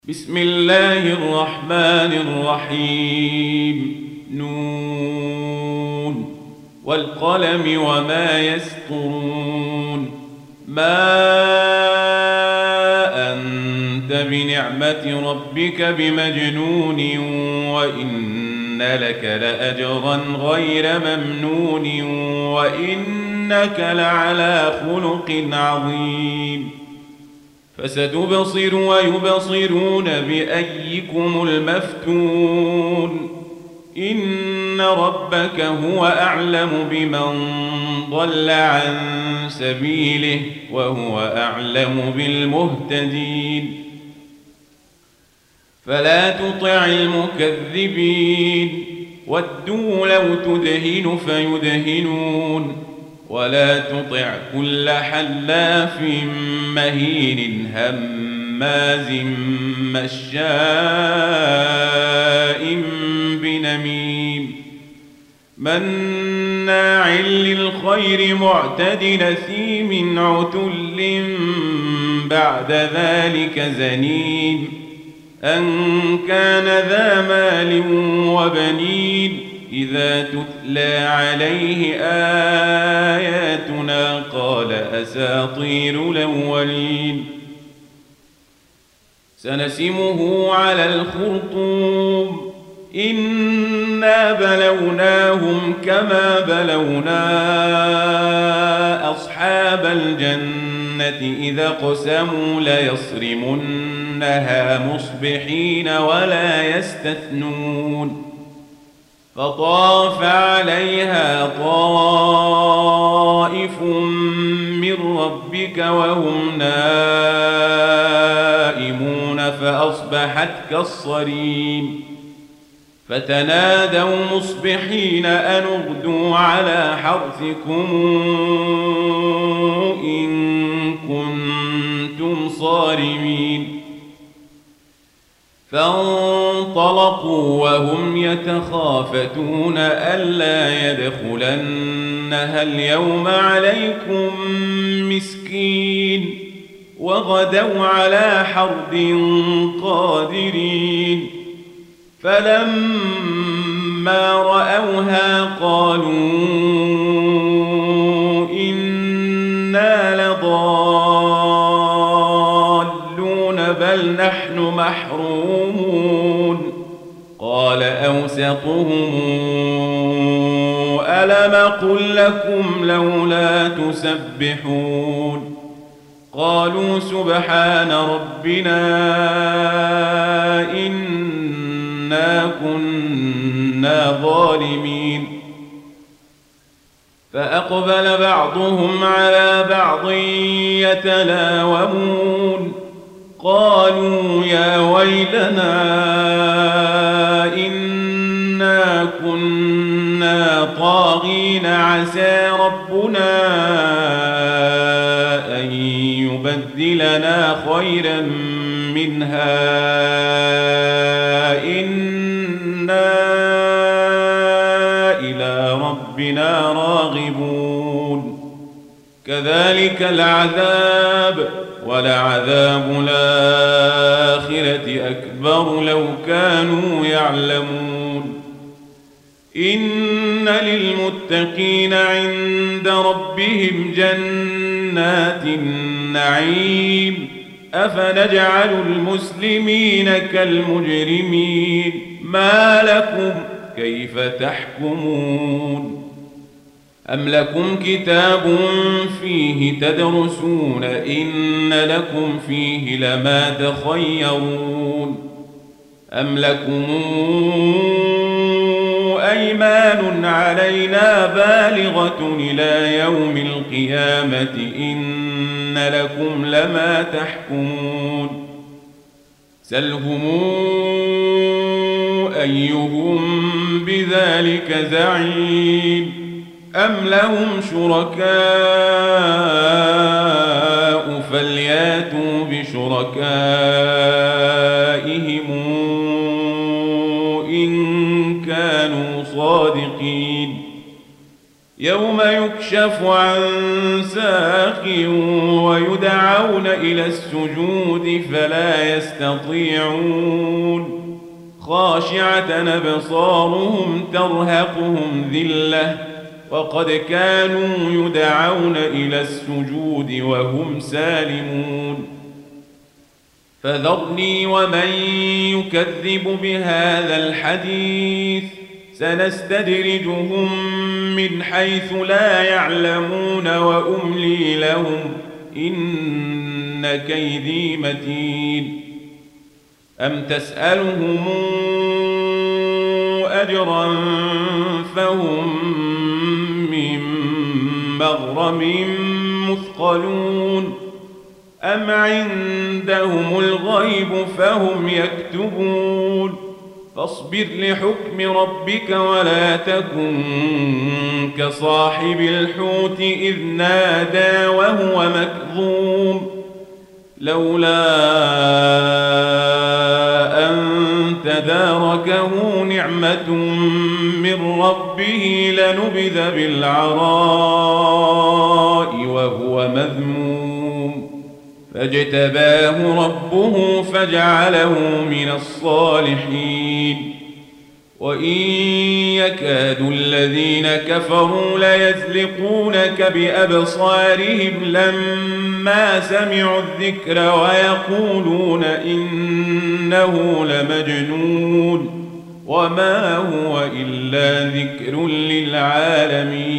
بسم الله الرحمن الرحيم نون والقلم وما يسطرون ما أنت بنعمة ربك بمجنون وإن لك لأجرا غير ممنون وإنك لعلى خلق عظيم فستبصر ويبصرون بأيكم المفتون إن ربك هو أعلم بمن ضل عن سبيله وهو أعلم بالمهتدين فلا تطع المكذبين ودوا لو تدهن فيدهنون ولا تطع كل حلاف مهين هماز مشاء بنميم مناع للخير معتد نثيم عتل بعد ذلك زنيم أن كان ذا مال وبنين إذا تتلى عليه آياتنا قال أساطير الأولين سنسمه على الخرطوم إنا بلوناهم كما بلونا أصحاب الجنة إذا اقسموا ليصرمنها مصبحين ولا يستثنون فطاف عليها طائف من ربك وهم نائمون فأصبحت كالصريم فتنادوا مصبحين أن اغدوا على حرثكم إن كنتم صارمين فانطلقوا وهم يتخافتون ألا يدخلنها اليوم عليكم مسكين وغدوا على حرد قادرين فلما رأوها قالوا إنا لضالون بل نحن محرومون قال أوسطهم ألم قل لكم لولا تسبحون قالوا سبحان ربنا إنا كنا ظالمين فأقبل بعضهم على بعض يتلاومون قالوا يا ويلنا إنا كنا طاغين عسى ربنا أن يبدلنا خيرا منها إنا إلى ربنا راغبون كذلك العذاب ولعذاب الآخرة أكبر لو كانوا يعلمون إن للمتقين عند ربهم جنات النعيم أفنجعل المسلمين كالمجرمين ما لكم كيف تحكمون أم لكم كتاب فيه تدرسون إن لكم فيه لما تخيرون أم لكم أيمان علينا بالغة إلى يوم القيامة إن لكم لما تحكمون سلهم أيهم بذلك زعيم أم لهم شركاء فلياتوا بشركائهم إن كانوا صادقين يوم يكشف يكشف عن ساق ويدعون إلى السجود فلا يستطيعون خاشعة أبصارهم ترهقهم ذلة وقد كانوا يدعون إلى السجود وهم سالمون فذرني ومن يكذب بهذا الحديث سنستدرجهم من حيث لا يعلمون وأملي لهم إن كيدي متين أم تسألهم أجرا فهم من مغرم مثقلون أم عندهم الغيب فهم يكتبون فاصبر لحكم ربك ولا تكن كصاحب الحوت إذ نادى وهو مكظوم لولا أن تداركه نعمة من ربه لنبذ بالعراء وهو مذموم فاجتباه ربه فجعله من الصالحين وإن يكاد الذين كفروا ليزلقونك بأبصارهم لما سمعوا الذكر ويقولون إنه لمجنون وما هو إلا ذكر للعالمين